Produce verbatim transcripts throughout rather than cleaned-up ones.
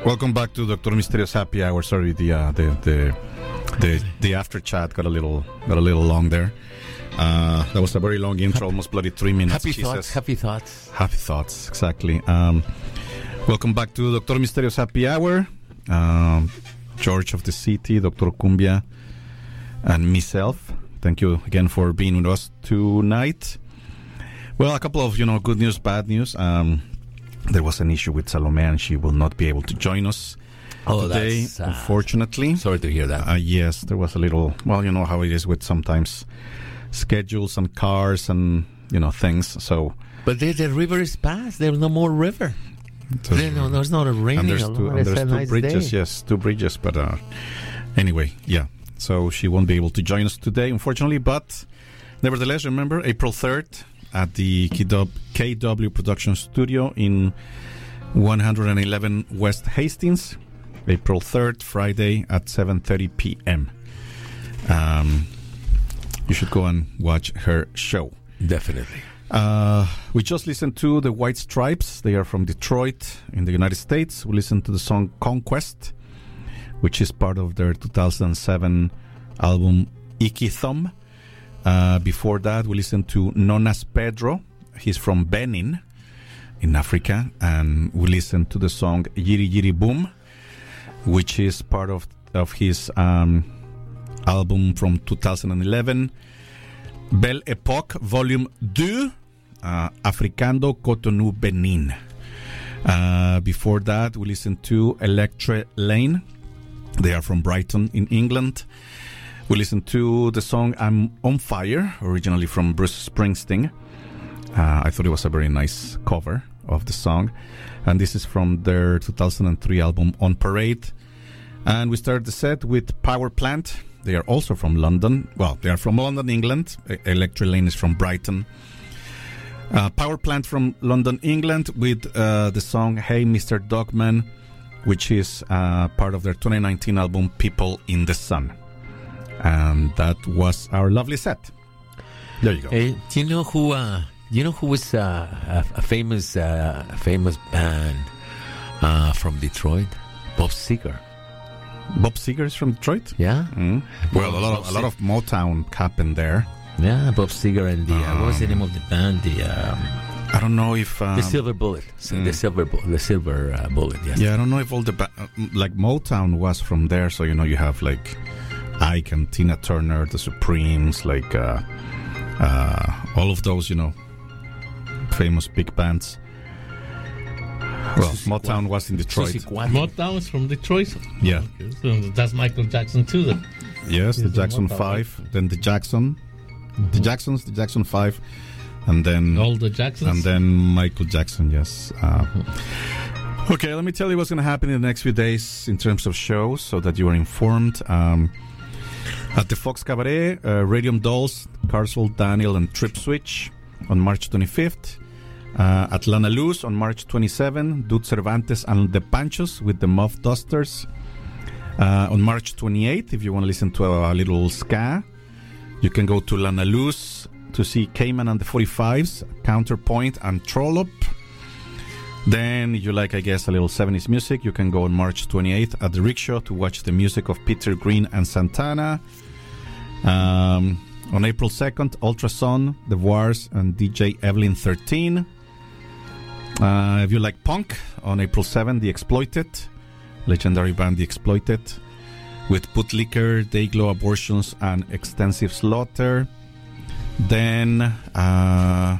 Welcome back to Doctor Misterios Happy Hour. Sorry, the uh, the the the the after chat got a little got a little long there. Uh, that was a very long intro, almost bloody three minutes. Happy Jesus. thoughts. Happy thoughts. Happy thoughts. Exactly. Um, welcome back to Doctor Misterios Happy Hour. Um, George of the City, Doctor Cumbia, and myself. Thank you again for being with us tonight. Well, a couple of you know good news, bad news. Um, there was an issue with Salome, and she will not be able to join us oh, today, that's sad. Unfortunately. Sorry to hear that. Uh, yes, there was a little. Well, you know how it is with sometimes schedules and cars and you know things. So, but the, the river is past. There's no more river. There, no, there's not a raining. And there's two, and there's two nice bridges. day. Yes, two bridges. But uh, anyway, yeah. So she won't be able to join us today, unfortunately. But nevertheless, remember April third at the K W Production Studio in one eleven West Hastings. April third, Friday at seven thirty p.m. Um, you should go and watch her show. Definitely. Uh, we just listened to the White Stripes. They are from Detroit in the United States. We listened to the song Conquest, which is part of their two thousand seven album Icky Thumb. Uh, before that, we listened to Nonas Pedro. He's from Benin in Africa. And we listened to the song Yiri Yiri Boom, which is part of, of his um, album from two thousand eleven, Belle Époque, Volume two, uh, Africando Cotonou Benin. Uh, before that, we listened to Electre Lane. They are from Brighton in England. We listened to the song I'm on Fire, originally from Bruce Springsteen. Uh, I thought it was a very nice cover of the song. And this is from their two thousand three album On Parade. And we started the set with Power Plant. They are also from London. Well, they are from London, England. Electric Lane is from Brighton. Uh, Power Plant from London, England, with uh, the song Hey Mister Dogman, which is uh, part of their twenty nineteen album People in the Sun. And that was our lovely set. There you go. Hey, do you know who? Uh, you know who was uh, a, a famous, uh, a famous band uh, from Detroit? Bob Seger. Bob Seger is from Detroit. Yeah. Mm. Well, a lot of a lot of Motown happened there. Yeah, Bob Seger and the uh, Um, what was the name of the band? The um, I don't know if um, the Silver Bullet. So mm. The Silver Bu- the Silver uh, Bullet. Yes. Yeah, I don't know if all the ba- like Motown was from there. So you know, you have like Ike and Tina Turner, the Supremes, like uh, uh, all of those, you know, famous big bands. Well, Motown was in Detroit. Motown is from Detroit. Yeah. Okay. So that's Michael Jackson too. Then. Yes, the He's Jackson Motown, Five, right? then the Jackson, Mm-hmm. the Jacksons, the Jackson Five, and then All the Jacksons. and then Michael Jackson. Yes. Uh, Mm-hmm. Okay, let me tell you what's going to happen in the next few days in terms of shows, so that you are informed. Um, at the Fox Cabaret, uh, Radium Dolls, Carswell Daniel, and Trip Switch on March twenty-fifth. Uh, at Lana Luz on March twenty-seventh, Dude Cervantes and the Panchos with the Muff Dusters. Uh, on March twenty-eighth, if you want to listen to a, a little ska, you can go to Lana Luz to see Cayman and the forty-fives, Counterpoint, and Trollop. Then, if you like, I guess, a little seventies music, you can go on March twenty-eighth at the Rickshaw to watch the music of Peter Green and Santana. Um, on April second, Ultrason, The Wars, and D J Evelyn thirteen. Uh, if you like punk, on April seventh, The Exploited, legendary band The Exploited, with Bootlicker, Dayglow Abortions, and Extensive Slaughter. Then, uh,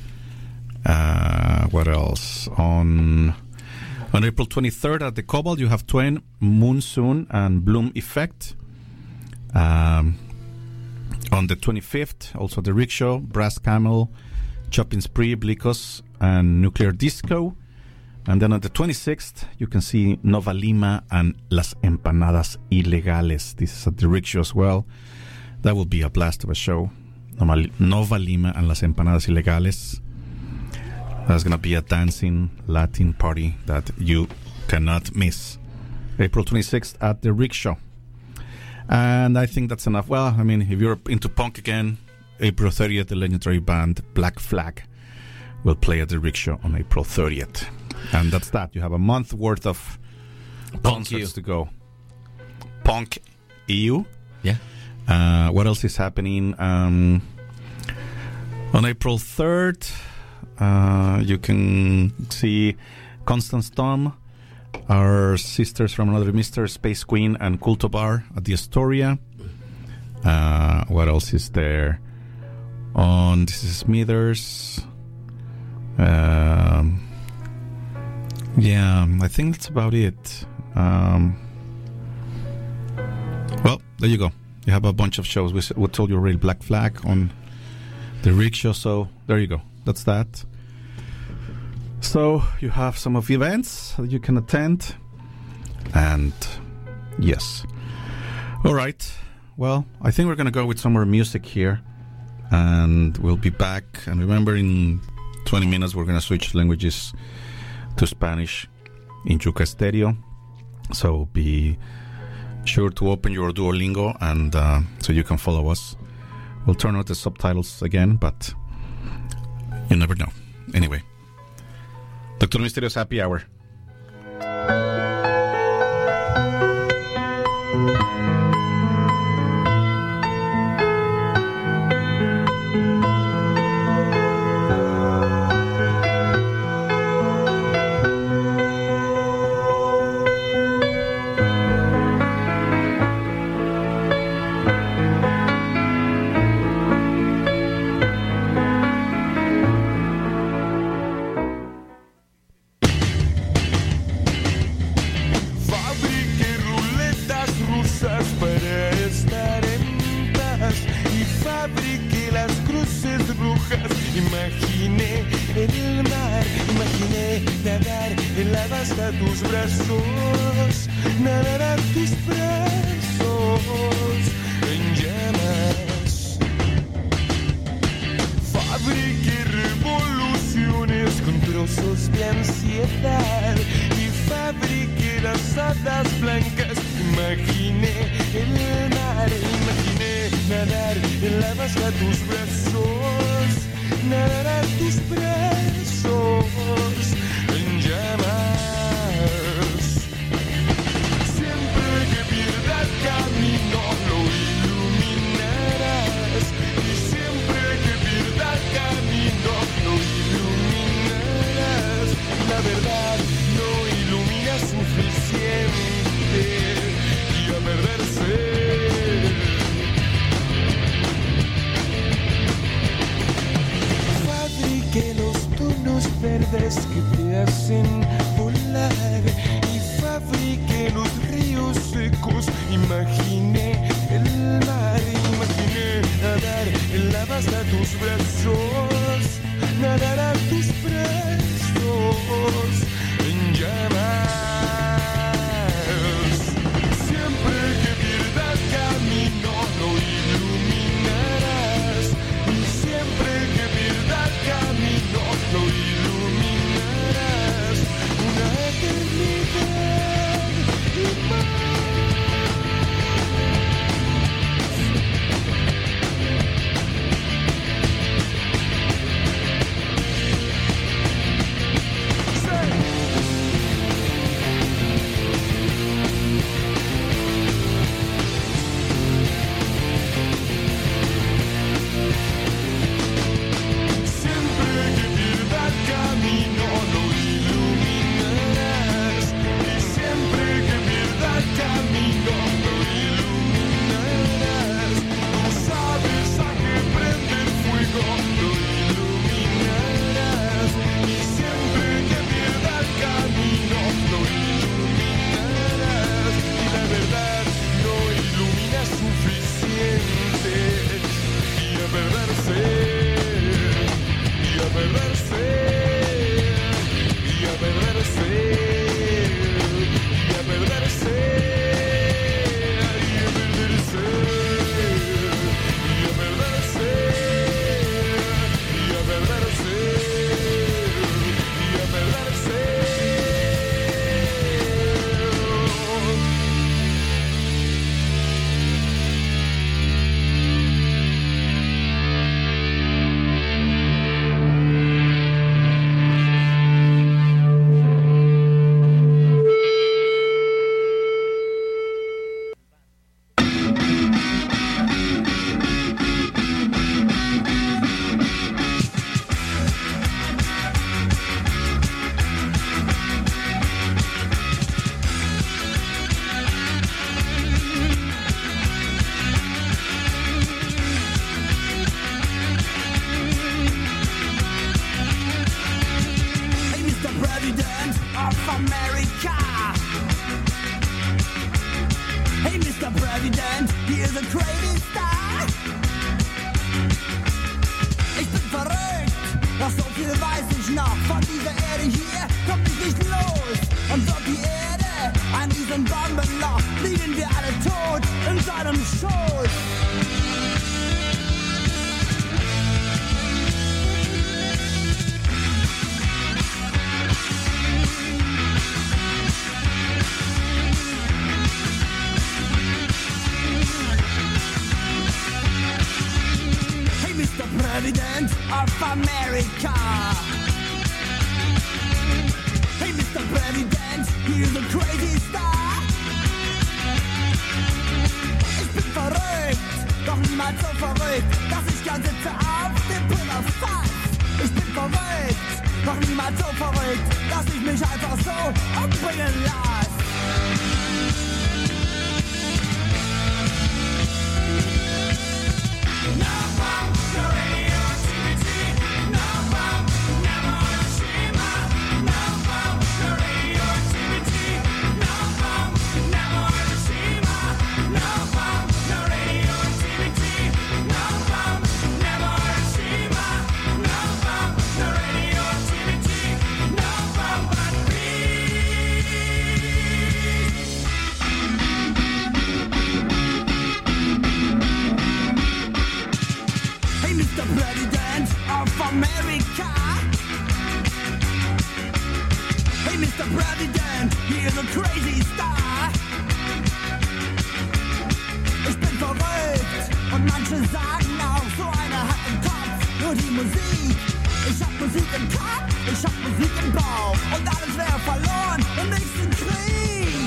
uh, what else? On on April twenty-third at the Cobalt, you have Twain, Monsoon, and Bloom Effect. Um, on the twenty-fifth, also the Rickshaw, Brass Camel, Chopping Spree, Blicos, and Nuclear Disco. And then on the twenty-sixth, you can see Nova Lima and Las Empanadas Ilegales. This is at the Rickshaw as well. That will be a blast of a show. Nova Lima and Las Empanadas Ilegales. That's going to be a dancing Latin party that you cannot miss. April twenty-sixth at the Rickshaw. And I think that's enough. Well, I mean, if you're into punk again, April thirtieth, the legendary band Black Flag will play at the Rickshaw on April thirtieth. And that's that. You have a month worth of Punk concerts U. to go. Punk E U. Yeah. Uh, what else is happening? Um, on April third, uh, you can see Constance Tom, our sisters from another Mister Space Queen, and Culto Bar at the Astoria. Uh, what else is there? On This Is Smithers. Um, yeah, I think that's about it. Um, well, there you go. You have a bunch of shows. We, s- we told you already Black Flag on the Rickshaw, so there you go. That's that. So you have some of the events that you can attend. And yes. All right. Well, I think we're going to go with some more music here. And we'll be back. And remember, in twenty minutes, we're going to switch languages to Spanish in Yuca Stereo. So be sure to open your Duolingo and uh, so you can follow us. We'll turn on the subtitles again, but you never know. Anyway, Doctor Misterio's Happy Hour. Fabrique ruletas rusas para estar en paz y fabriqué las cruces rojas. Imaginé el mar, imaginé nadar en la vasta tus brazos, nadar a tus brazos en llamas. Fabriqué revoluciones con trozos de ansiedad y fabriqué las hadas blancas. Imaginé el mar, imaginé nadar en la vasca tus brazos, nadar a tus brazos en llamas. Siempre que pierdas camino lo iluminarás y siempre que pierdas camino lo iluminarás. La verdad no ilumina suficiente y a perderse. Fabriqué los tonos verdes que te hacen volar y fabriqué los ríos secos. Imaginé el mar, imaginé nadar en la vasta tus brazos, nadar a tus brazos en llamas. Siempre que pierdas camino lo iluminarás y siempre que pierdas camino lo iluminarás. Una eternidad y más. Hey Mister President, hier ist ein crazy Star. Ich bin verrückt, doch so viel weiß ich noch. Von dieser Erde hier kommt ich nicht los. Und wird die Erde ein riesen Bombenloch, liegen wir alle tot in seinem Schoß. Mister President of America. Hey Mister President, here's a crazy star. Ich bin verrückt, doch niemals so verrückt, dass ich gern sitze auf dem Pulverfass. Ich bin verrückt, doch niemals so verrückt, dass ich mich einfach so umbringen lass. President of America. Hey Mister President, here's a crazy star. Ich bin verrückt und manche sagen auch, so einer hat im Kopf nur die Musik. Ich hab Musik im Kopf, ich hab Musik im Bauch und alles wäre verloren im nächsten Krieg.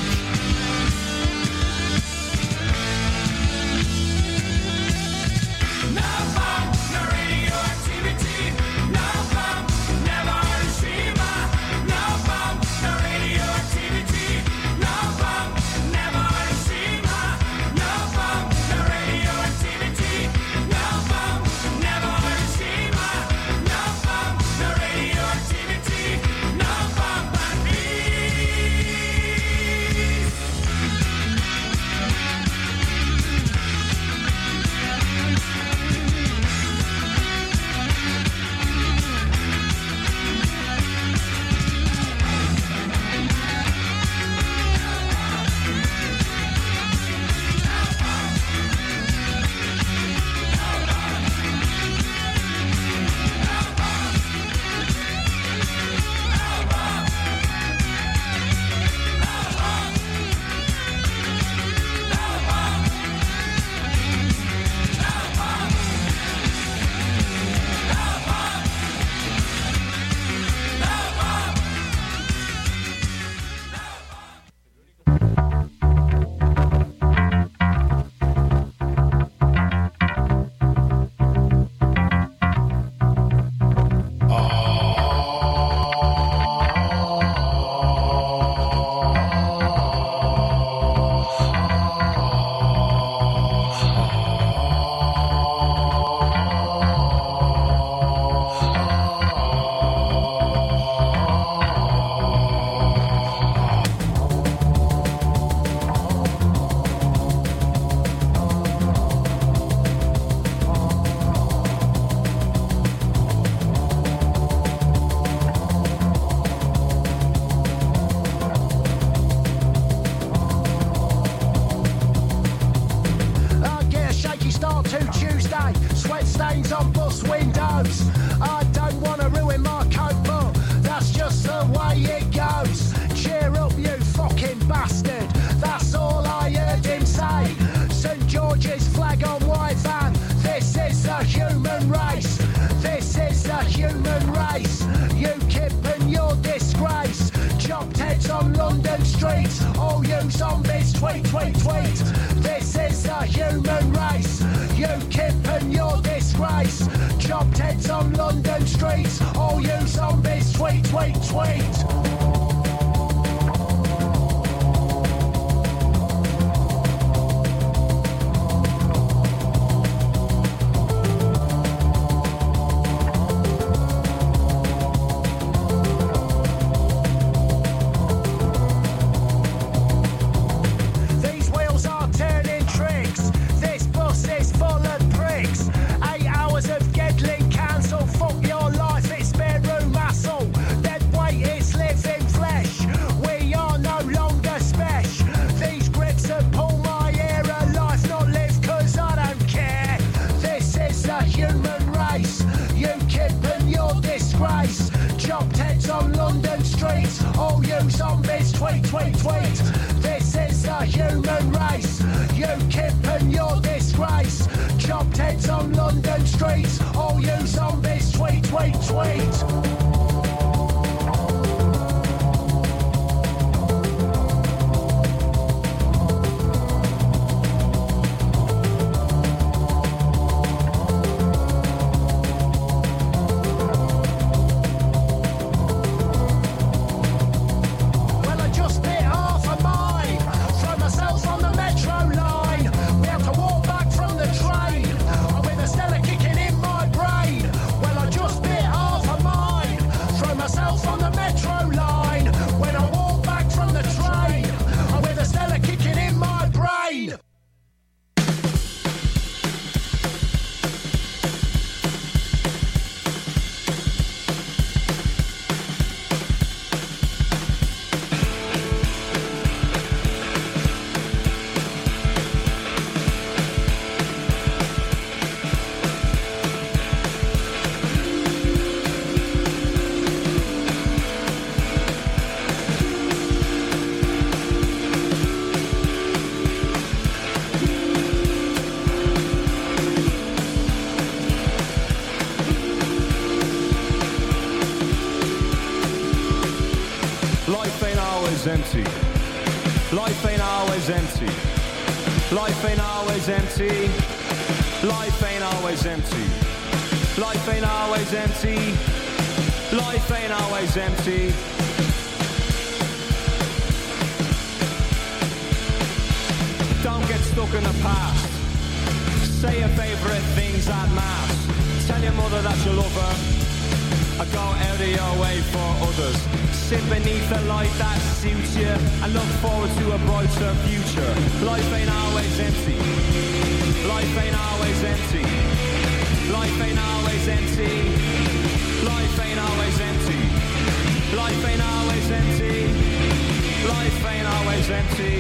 No bomb, no radioactivity. No bomb, never Hiroshima. No bomb, no radioactivity. No bomb, never Hiroshima. No bomb, no radioactivity. No bomb, never Hiroshima. No bomb, no radioactivity. No bomb, but peace. tweet, tweet, tweet. This is the human race. UKIP and your disgrace. Chopped heads on London streets. All you zombies, tweet, tweet, tweet. tweet, tweet. This is the human race. UKIP and your disgrace. Chopped heads on London streets. All you zombies, tweet, tweet, tweet. Empty. Life ain't always empty. Life ain't always empty. Life ain't always empty. Life ain't always empty. Life ain't always empty. Don't get stuck in the past. Say your favourite things at mass. Tell your mother that you love her. I go out of your way for others. Sit beneath the light that suits you and look forward to a brighter future. Life ain't always empty. Life ain't always empty. Life ain't always empty. Life ain't always empty. Life ain't always empty. Life ain't always empty.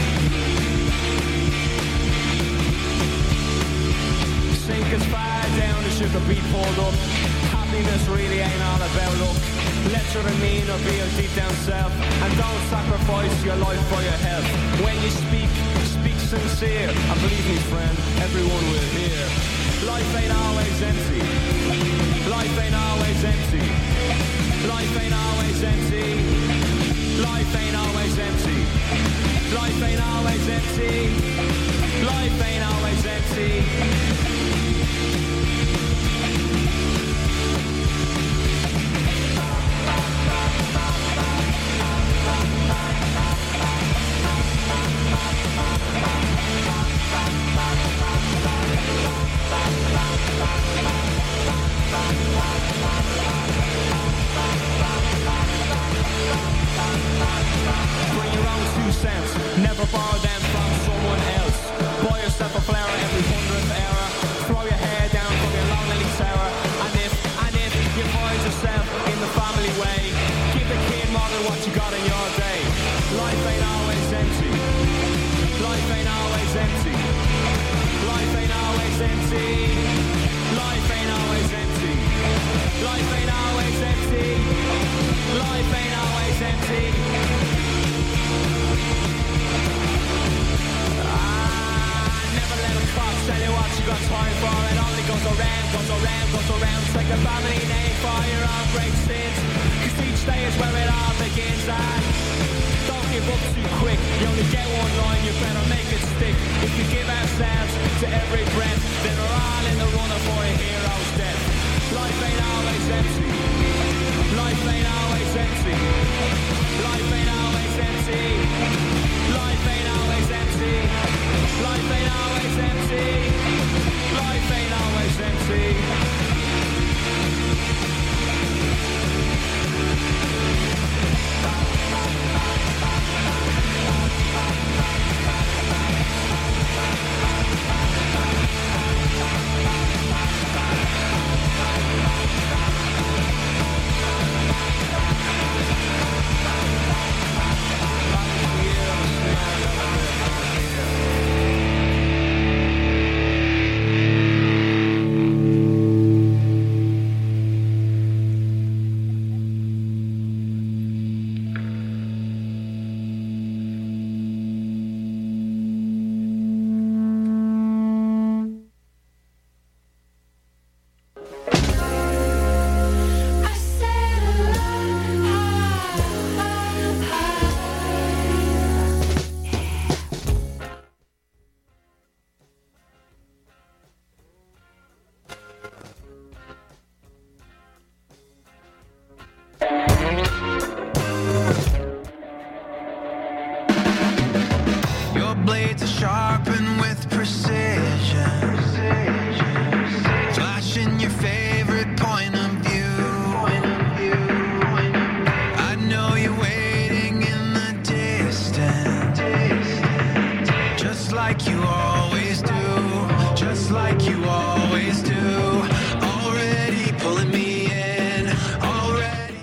Sink as far down as you could be pulled up. Happiness really ain't all about luck. Let your demeanor be your deep down self, and don't sacrifice your life for your health. When you speak, speak sincere, and believe me friend, everyone will hear. Life ain't always empty. Life ain't always empty. Life ain't always empty. Life ain't always empty. Life ain't always empty. Life ain't always empty. Bring your own two cents, never borrow them from someone else. Buy yourself a flower every hundredth hour. Throw your hair down from your lonely tower. And if, and if you find yourself in the family way, give the kid more than what you got in your day. Life ain't always empty. Life ain't always empty. Life ain't always empty. Life ain't always empty. Life ain't always empty. Life ain't always empty. Ah, never let them fuck tell you what you got time for. It only goes around, goes around, goes around. Take a family name for your own great sins. Cause each day is where it all begins. And don't give up too quick. You only get one line, you better make it stick. If we give ourselves to every breath, then we're all in the runner for a hero's death. Life ain't always empty. Life ain't always empty. Life ain't always empty. Life ain't always empty. Life ain't always empty. Life ain't always empty. precision. Flashing your favorite point of view. I know you're waiting in the distance, just like you always do, just like you always do. Already pulling me in, already.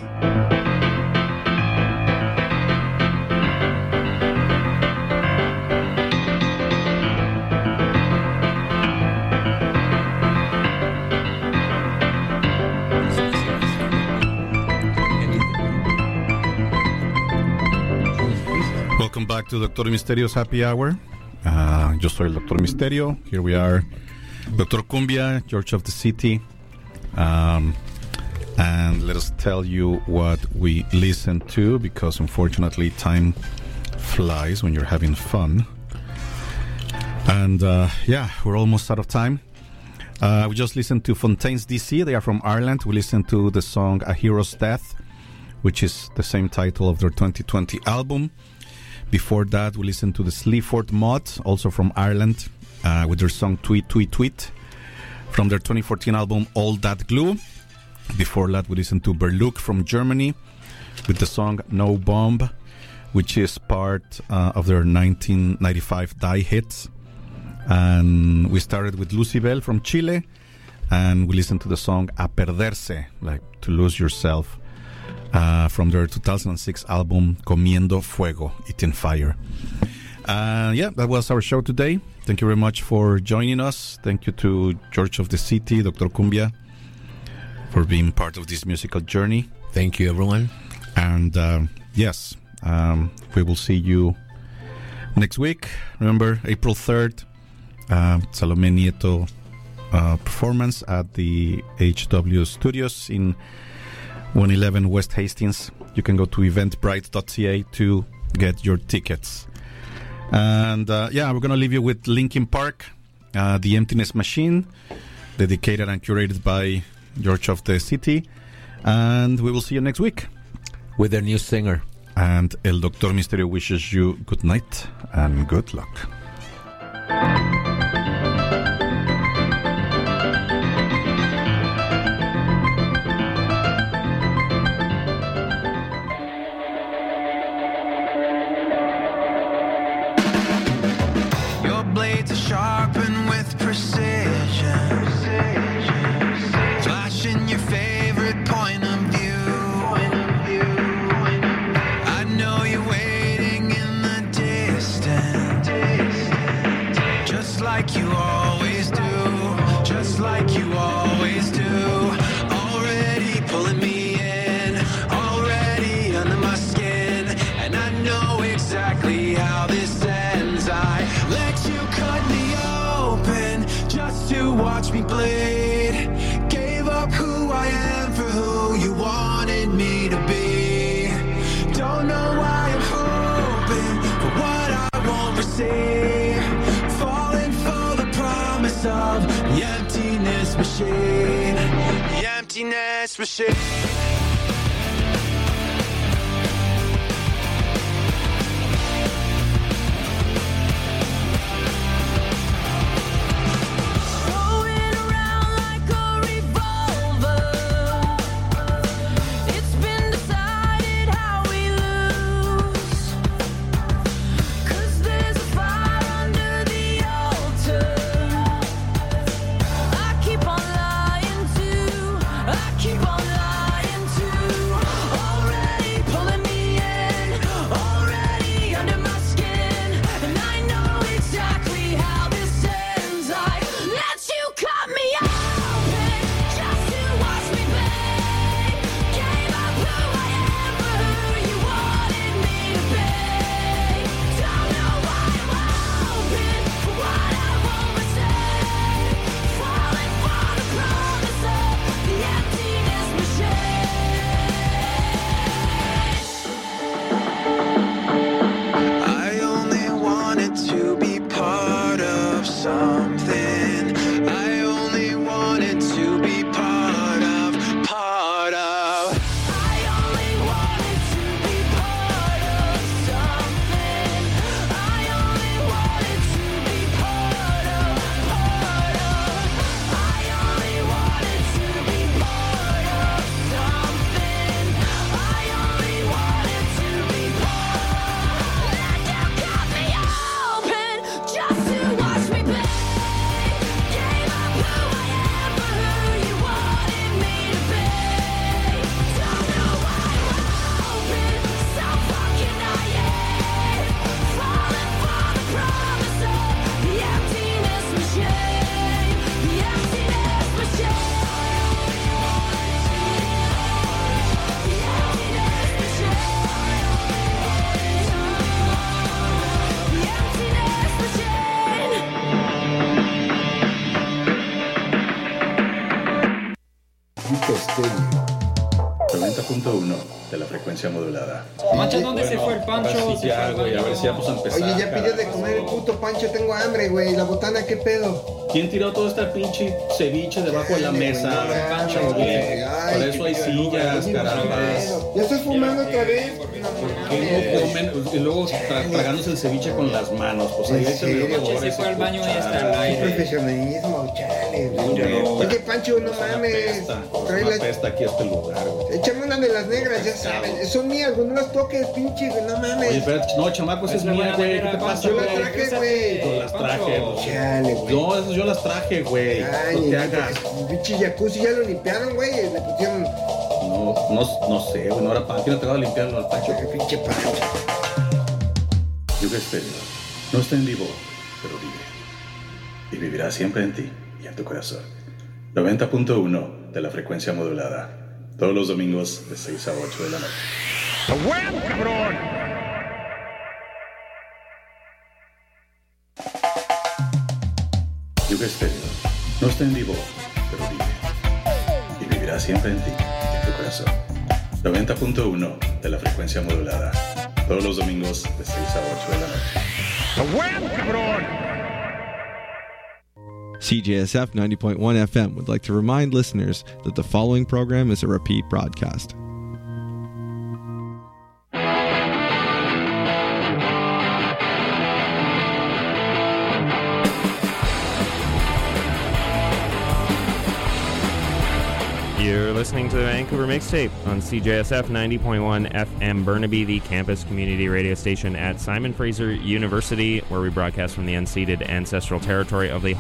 Welcome back to Doctor Misterio's Happy Hour. Uh, yo soy el Doctor Misterio. Here we are, Doctor Cumbia, George of the City. Um, and let us tell you what we listen to, because unfortunately time flies when you're having fun. And uh, yeah, we're almost out of time. Uh, we just listened to Fontaines D C. They are from Ireland. We listened to the song A Hero's Death, which is the same title of their twenty twenty album. Before that, we listened to the Sleaford Mod, also from Ireland, uh, with their song Tweet, Tweet, Tweet, from their twenty fourteen album All That Glue. Before that, we listened to Berluc from Germany with the song No Bomb, which is part uh, of their nineteen ninety-five Die Hits. And we started with Lucibel from Chile, and we listened to the song A Perderse, like to lose yourself, Uh, from their two thousand six album Comiendo Fuego, Eating Fire. Uh, yeah, that was our show today. Thank you very much for joining us. Thank you to George of the City, Doctor Cumbia, for being part of this musical journey. Thank you, everyone. And uh, yes, um, we will see you next week. Remember, April third, uh, Salome Nieto uh, performance at the H W Studios in one eleven West Hastings. You can go to eventbrite dot c a to get your tickets. And uh, yeah, we're going to leave you with Linkin Park, uh, The Emptiness Machine, dedicated and curated by George of the City. And we will see you next week. With their new singer. And El Doctor Misterio wishes you good night and good luck. Blades are sharpened with precision, flashing your favorite point of view. I know you're waiting in the distance, just like you always do, just like you always do. Already pulling me in, already under my skin, and I know exactly how this ends. I let you cut me open just to watch me bleed. Gave up who I am for who you wanted me to be. Don't know why I'm hoping for what I won't receive. Falling for the promise of the emptiness machine. The emptiness machine. Keep on lying to noventa punto uno de la frecuencia modulada. Mancha, ¿dónde se fue el Pancho? A ver si ya, güey, a ver si ya vamos a empezar. Oye, ya pidió de comer el puto Pancho, tengo hambre, güey. La botana, ¿qué pedo? ¿Quién tiró todo este pinche ceviche debajo de la mesa? Pancho, güey. Por eso hay sillas, caramba. ¿Ya estás fumando otra vez? ¿Qué no comen? Y luego tra- tragándose el ceviche con las manos. Pues ahí se vio Pancho se fue al baño y está al aire. Profesionalismo, chale, güey. Oye, Pancho, no mames. Trae la pesta aquí a este lugar, güey. Échame una de las negras, ya saben. Son mías, güey. No las toques, pinche, güey. No mames. Oye, pero no, chamaco, esa es mía, güey. ¿Qué te pasa, Yo güey? las traje, güey. Yo las traje. Chale, güey. No, esas yo las traje, güey. Ay, No te hagas. pinche jacuzzi ya lo limpiaron, güey. Le pusieron. No, no, no sé, güey. No era para. ¿Quién no te va a limpiarlo al Pancho? Qué pinche Pancho. Yuga Estéreo no está en vivo, pero vive. Y vivirá siempre en ti y en tu corazón. noventa punto uno de la frecuencia modulada. Todos los domingos de seis a ocho de la noche. ¡Buen cabrón! Yuga Estéreo no está en vivo, pero vive. Y vivirá siempre en ti y en tu corazón. noventa punto uno de la frecuencia modulada. Todos los domingos de seis a ocho de la noche. ¡Buen cabrón! C J S F ninety point one F M would like to remind listeners that the following program is a repeat broadcast. You're listening to the Vancouver Mixtape on C J S F ninety point one F M Burnaby, the campus community radio station at Simon Fraser University, where we broadcast from the unceded ancestral territory of the